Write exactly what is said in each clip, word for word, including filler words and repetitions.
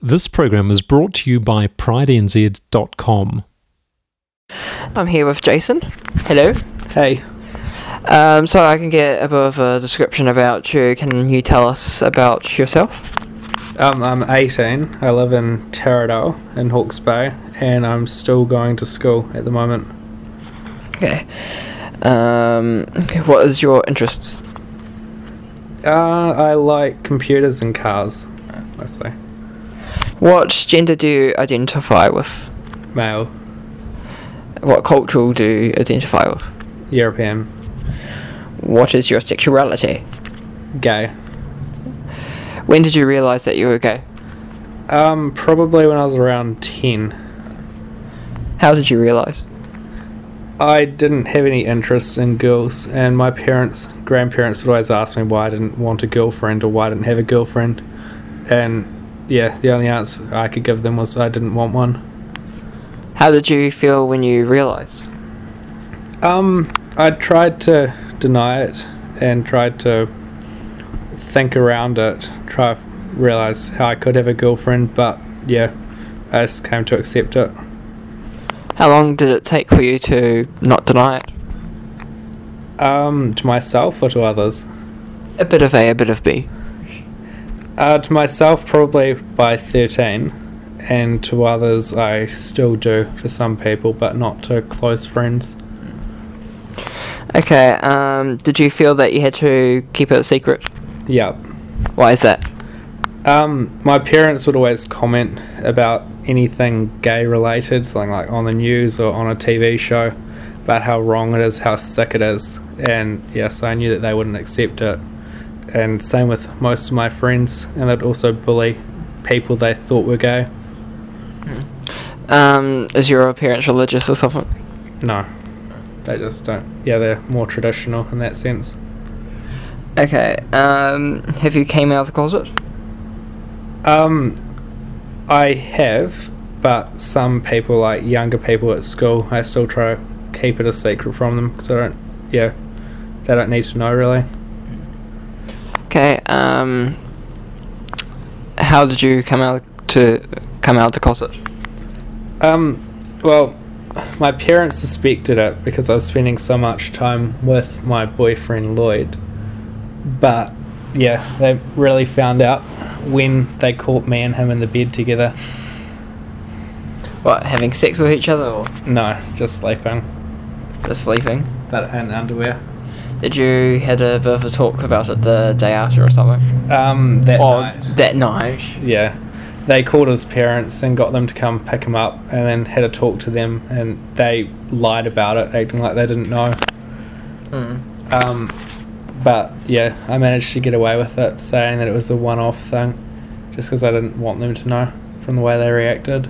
This program is brought to you by pride n z dot com. I'm here with Jason. Hello. Hey. Um, so I can get a bit of a description about you. Can you tell us about yourself? Um, I'm eighteen. I live in Taradale in Hawke's Bay, and I'm still going to school at the moment. Okay. Um, okay, what is your interest? Uh, I like computers and cars, mostly. What gender do you identify with? Male. What culture do you identify with? European. What is your sexuality? Gay. When did you realise that you were gay? Um, probably when I was around ten. How did you realise? I didn't have any interest in girls, and my parents, grandparents would always ask me why I didn't want a girlfriend or why I didn't have a girlfriend. And yeah, the only answer I could give them was I didn't want one. How did you feel when you realised? Um, I tried to deny it and tried to think around it, try to realise how I could have a girlfriend, but yeah, I just came to accept it. How long did it take for you to not deny it? Um, to myself or to others? A bit of A, a bit of B. Uh, to myself, probably by thirteen, and to others, I still do for some people, but not to close friends. Okay, um, did you feel that you had to keep it a secret? Yep. Why is that? Um, my parents would always comment about anything gay related, something like on the news or on a T V show, about how wrong it is, how sick it is, and yes, I knew that they wouldn't accept it. And same with most of my friends, and they'd also bully people they thought were gay. Um, is your parents religious or something? No, they just don't. Yeah, they're more traditional in that sense. Okay, um, have you came out of the closet? Um, I have, but some people, like younger people at school, I still try to keep it a secret from them because I don't, yeah, they don't need to know really. Okay, um, how did you come out to come out of the closet? Um, well, my parents suspected it because I was spending so much time with my boyfriend Lloyd, but yeah, they really found out when they caught me and him in the bed together. What, having sex with each other or No, just sleeping, just sleeping? but in underwear. Did you had a bit of a talk about it the day after or something? Um, that or night. that night? Yeah. They called his parents and got them to come pick him up and then had a talk to them, and they lied about it, acting like they didn't know. Mm. Um, but yeah, I managed to get away with it, saying that it was a one-off thing, just because I didn't want them to know from the way they reacted.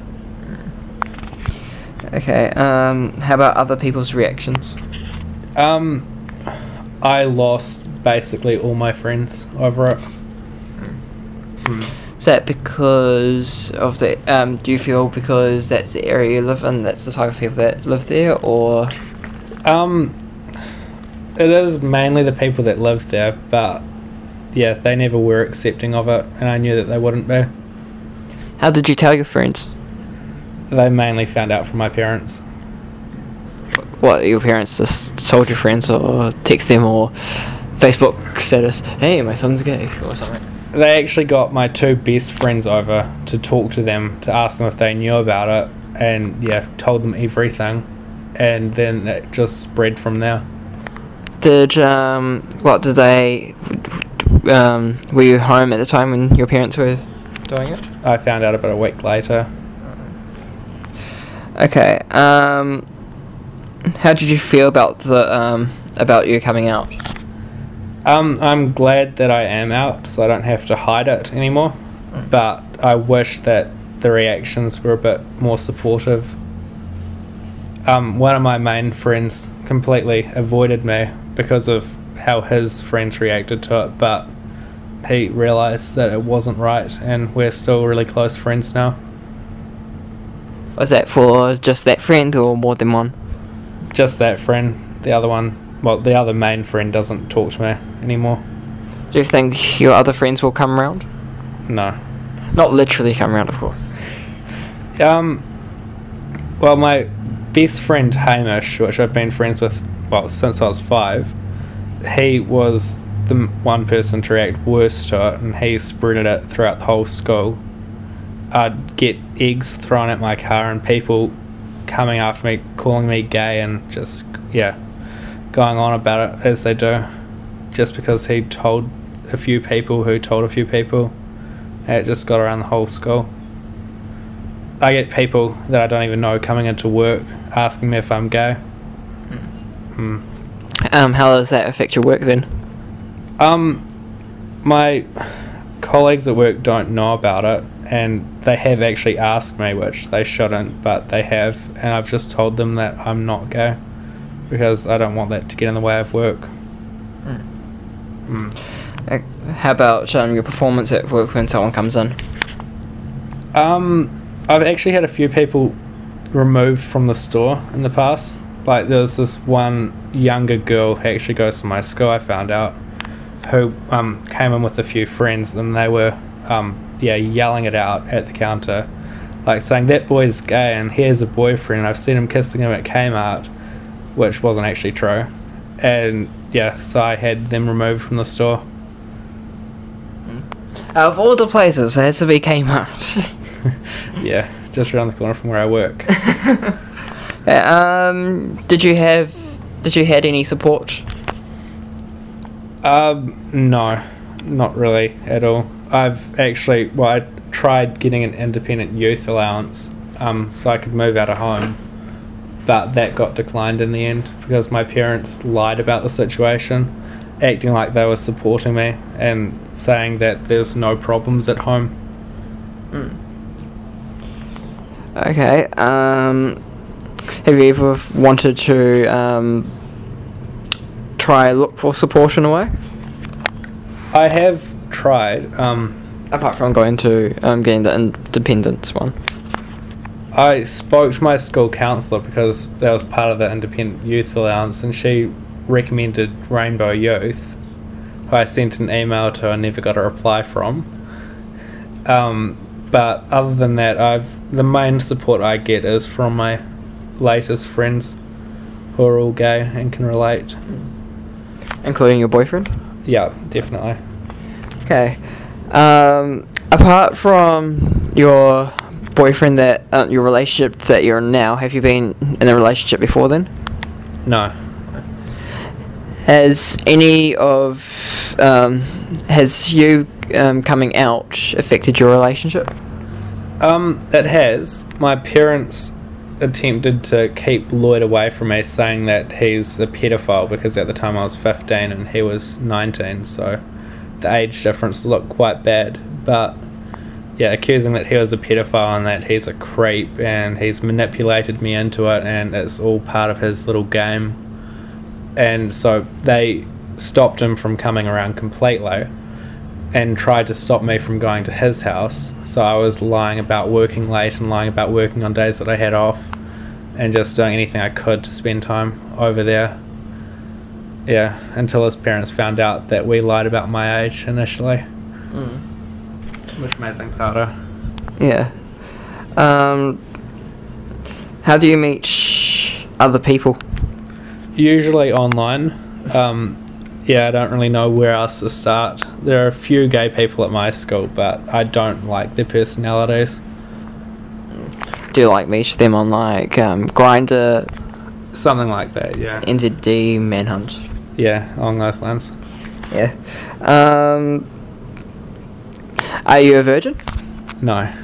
Okay, um, how about other people's reactions? Um, I lost basically all my friends over it. Mm. Is that because of the, um, do you feel because that's the area you live in, that's the type of people that live there, or? Um, it is mainly the people that live there, but yeah, they never were accepting of it, and I knew that they wouldn't be. How did you tell your friends? They mainly found out from my parents. What, your parents just told your friends or text them or Facebook status, hey, my son's gay, or something? They actually got my two best friends over to talk to them, to ask them if they knew about it, and yeah, told them everything, and then it just spread from there. Did, um, what did they, um, were you home at the time when your parents were doing it? I found out about a week later. Okay, um, how did you feel about the, um, about you coming out? Um, I'm glad that I am out, so I don't have to hide it anymore, mm. but I wish that the reactions were a bit more supportive. Um, one of my main friends completely avoided me because of how his friends reacted to it, but he realised that it wasn't right, and we're still really close friends now. Was that for just that friend or more than one? Just that friend. The other one, well, the other main friend doesn't talk to me anymore. Do you think your other friends will come around? No. Not literally come around, of course. Um, well, my best friend Hamish, which I've been friends with, well, since I was five, he was the m- one person to react worst to it, and he spreaded it throughout the whole school. I'd get eggs thrown at my car and people coming after me, calling me gay, and just, yeah, going on about it as they do, just because he told a few people who told a few people, and it just got around the whole school. I get people that I don't even know coming into work asking me if I'm gay. Mm. Um, how does that affect your work then? Um, my colleagues at work don't know about it, and they have actually asked me, which they shouldn't, but they have, and I've just told them that I'm not gay because I don't want that to get in the way of work. Mm. Mm. Uh, how about um, your performance at work when someone comes in? Um, I've actually had a few people removed from the store in the past. Like, there was this one younger girl who actually goes to my school, I found out, who um, came in with a few friends, and they were um, yeah yelling it out at the counter, like saying that boy's gay and he has a boyfriend, I've seen him kissing him at Kmart, which wasn't actually true. And yeah, so I had them removed from the store. Out of all the places, it has to be Kmart. Yeah, just around the corner from where I work. Yeah, um, did you have, did you had any support? Um, no, not really at all. I've actually, well, I tried getting an independent youth allowance, um, so I could move out of home, but that got declined in the end because my parents lied about the situation, acting like they were supporting me and saying that there's no problems at home. Mm. Okay, um, have you ever wanted to um, try look for support in a way? I have tried. Um, Apart from going to um, getting the independence one. I spoke to my school counsellor because that was part of the independent youth allowance, and she recommended Rainbow Youth, who I sent an email to and never got a reply from. Um, but other than that, I've the main support I get is from my latest friends who are all gay and can relate. Including your boyfriend? Yeah, definitely. Okay. Um, apart from your boyfriend, that uh, your relationship that you're in now, have you been in a relationship before then? No. Has any of um, has you um, coming out affected your relationship? Um, it has. My parents attempted to keep Lloyd away from me, saying that he's a pedophile because at the time I was fifteen and he was nineteen, so the age difference looked quite bad. But yeah, accusing that he was a pedophile and that he's a creep and he's manipulated me into it and it's all part of his little game. And so they stopped him from coming around completely and tried to stop me from going to his house. So I was lying about working late and lying about working on days that I had off and just doing anything I could to spend time over there. Yeah, until his parents found out that we lied about my age initially. Mm. Which made things harder. Yeah. Um, how do you meet other people? Usually online. Um, yeah, I don't really know where else to start. There are a few gay people at my school, but I don't like their personalities. Do you like meet them on like um, Grindr, Something like that, yeah. N Z D, Manhunt? Yeah, along those lines. Yeah. Um, are you a virgin? No.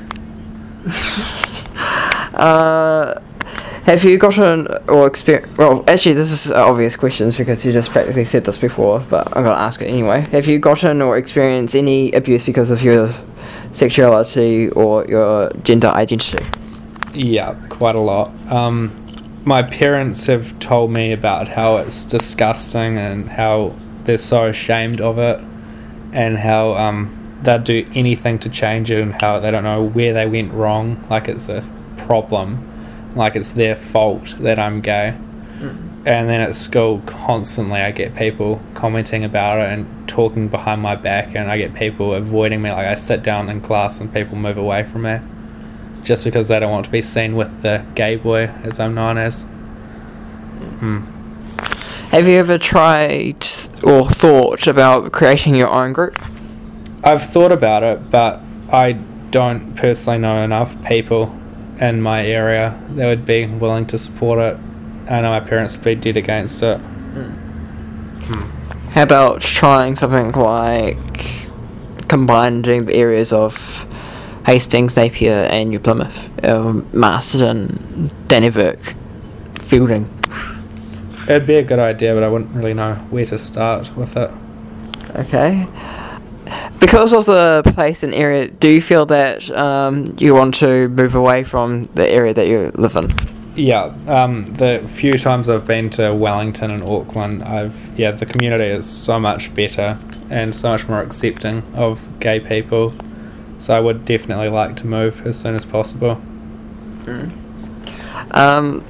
Uh, have you gotten or experienced? Well, actually, this is obvious questions because you just practically said this before, but I'm gonna ask it anyway. Have you gotten or experienced any abuse because of your sexuality or your gender identity? Yeah, quite a lot. Um, my parents have told me about how it's disgusting and how they're so ashamed of it and how um, they'll do anything to change it and how they don't know where they went wrong, like it's a problem, like it's their fault that I'm gay. Mm. and then at school constantly I get people commenting about it and talking behind my back, and I get people avoiding me. Like, I sit down in class and people move away from me just because they don't want to be seen with the gay boy, as I'm known as. Hmm. Have you ever tried or thought about creating your own group? I've thought about it, but I don't personally know enough people in my area that would be willing to support it. I know my parents would be dead against it. Mm. Hmm. How about trying something like combining the areas of Hastings, Napier and New Plymouth, uh, Marston, Dannevirke, Fielding? It'd be a good idea, but I wouldn't really know where to start with it. Okay. Because of the place and area, do you feel that um, you want to move away from the area that you live in? Yeah, um, the few times I've been to Wellington and Auckland, I've yeah, the community is so much better and so much more accepting of gay people. So I would definitely like to move as soon as possible. Mm. Um,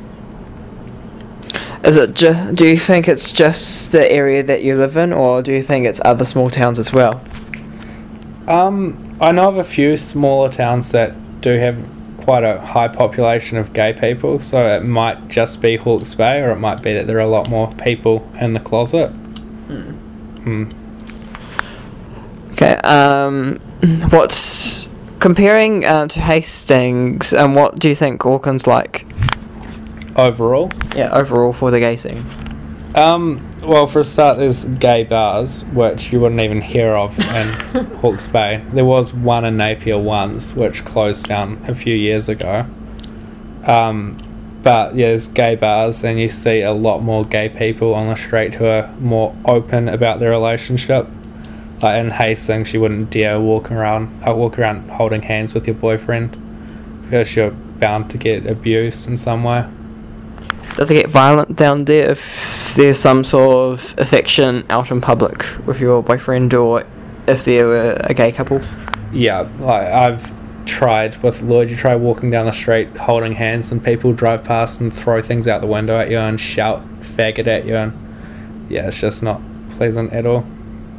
is it? Ju- do you think it's just the area that you live in, or do you think it's other small towns as well? Um, I know of a few smaller towns that do have quite a high population of gay people, so it might just be Hawke's Bay, or it might be that there are a lot more people in the closet. Mm. Hmm. Okay. Um, what's comparing uh, to Hastings? And um, what do you think Auckland's like? Overall? Yeah, overall for the gay scene. Um, well, for a start, there's gay bars, which you wouldn't even hear of in Hawke's Bay. There was one in Napier once, which closed down a few years ago. Um, but yeah, there's gay bars, and you see a lot more gay people on the street who are more open about their relationship. Like in Hastings, you wouldn't dare walk around, uh, walk around holding hands with your boyfriend because you're bound to get abused in some way. Does it get violent down there if there's some sort of affection out in public with your boyfriend, or if they were a gay couple? Yeah, like I've tried with Lloyd, you try walking down the street holding hands and people drive past and throw things out the window at you and shout faggot at you, and yeah, it's just not pleasant at all.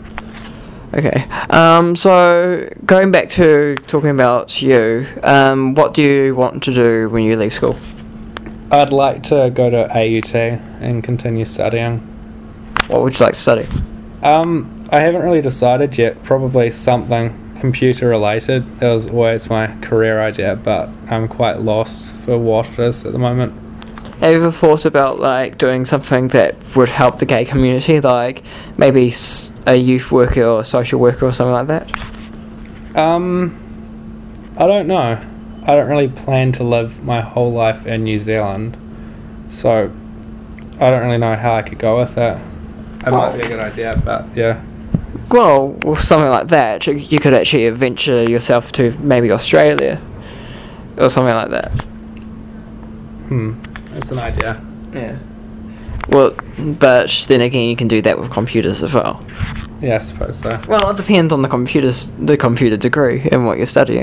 Okay, um, so going back to talking about you, um, what do you want to do when you leave school? I'd like to go to A U T and continue studying. What would you like to study? Um, I haven't really decided yet. Probably something computer related. That was always my career idea, but I'm quite lost for what it is at the moment. Have you ever thought about like doing something that would help the gay community, like maybe s- a youth worker or a social worker or something like that? Um, I don't know. I don't really plan to live my whole life in New Zealand, so I don't really know how I could go with it. It might be a good idea, but yeah. Well, with something like that, you- you could actually venture yourself to maybe Australia or something like that. Hmm, that's an idea. Yeah. Well, but then again, you can do that with computers as well. Yeah, I suppose so. Well, it depends on the computers, the computer degree and what you're studying.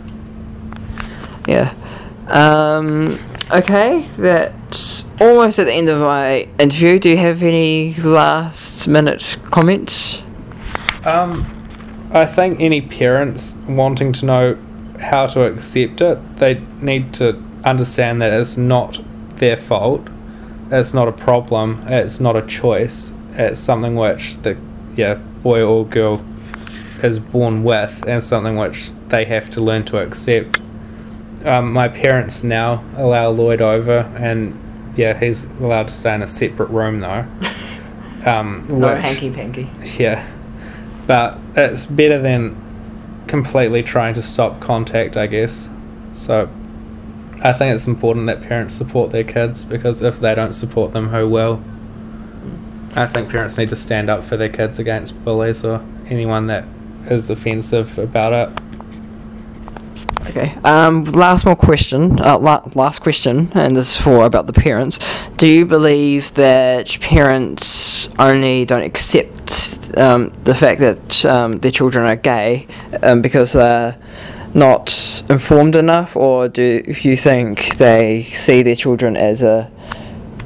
Yeah. Um, okay, that's almost at the end of my interview. Do you have any last minute comments? Um, I think any parents wanting to know how to accept it, they need to understand that it's not their fault. It's not a problem. It's not a choice. It's something which the yeah boy or girl is born with, and something which they have to learn to accept. Um, my parents now allow Lloyd over, and yeah, he's allowed to stay in a separate room though. Um, No which- hanky panky. Yeah, but it's better than completely trying to stop contact, I guess. So I think it's important that parents support their kids, because if they don't support them, who will? I think parents need to stand up for their kids against bullies or anyone that is offensive about it. Okay. Um. Last more question. Uh, la- last question, and this is for about the parents. Do you believe that parents only don't accept um, the fact that um, their children are gay um, because they're not informed enough, or do you think they see their children as a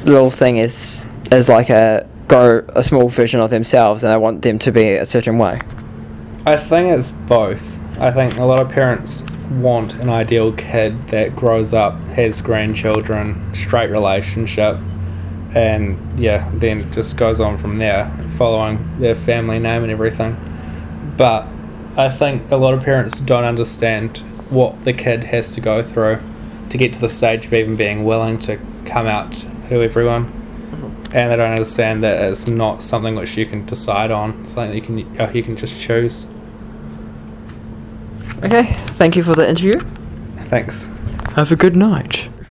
little thing is is like a go a small version of themselves, and they want them to be a certain way. I think it's both. I think a lot of parents want an ideal kid that grows up, has grandchildren, straight relationship, and yeah, then just goes on from there, following their family name and everything. But I think a lot of parents don't understand what the kid has to go through to get to the stage of even being willing to come out to everyone, and they don't understand that it's not something which you can decide on, something that you can uh, you can just choose. Okay, thank you for the interview. Thanks. Have a good night.